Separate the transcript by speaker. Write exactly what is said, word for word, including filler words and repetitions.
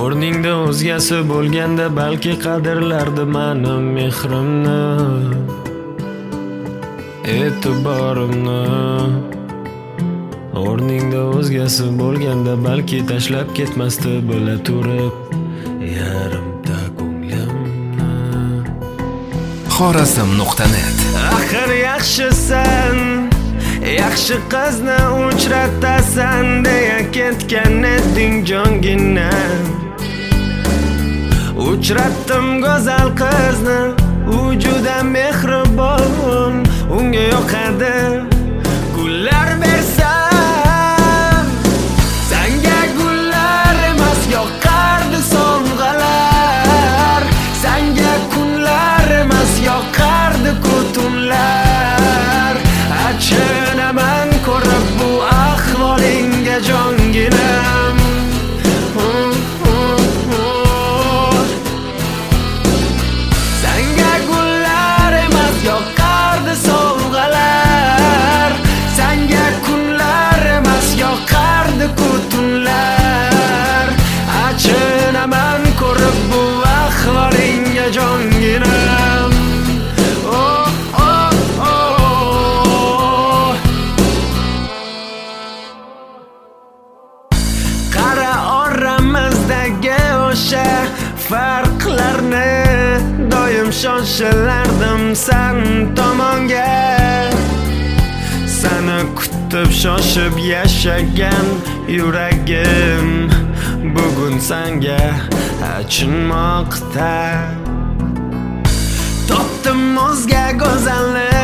Speaker 1: O'rningda o'zgasi bo'lganda balki qadrlardi mening mehrimni, e'tiborimni. O'rningda o'zgasi bo'lganda balki tashlab ketmasdi bila turib yarimta ko'nglimni.
Speaker 2: xorazm nuqta net.
Speaker 1: Axir yaxshisan, yaxshi qizni uchratasan deya ketgan eding jongina. Uchratdim go'zal qizni, u juda mehribon, unga yoqadi gullar bersam. Senga gullar emas yoqardi sovg'alar, senga kunlar emas yoqardi kutunlar. Achinaman ko'rib bu ahvolingga jonginam. Senga gullar emas yoqardi sovg'alar, senga kunlar emas yoqardi kutunlar. Achinaman ko'rib bu ahvolingga jonginam. Oh oh oh. Qara oramizdagi o'sha farqlarni doim shoshilardim sen tomonga. Seni kutib shoshib yashagan yuragim bugun senga achinmoqda. Topdim o'zga go'zalni,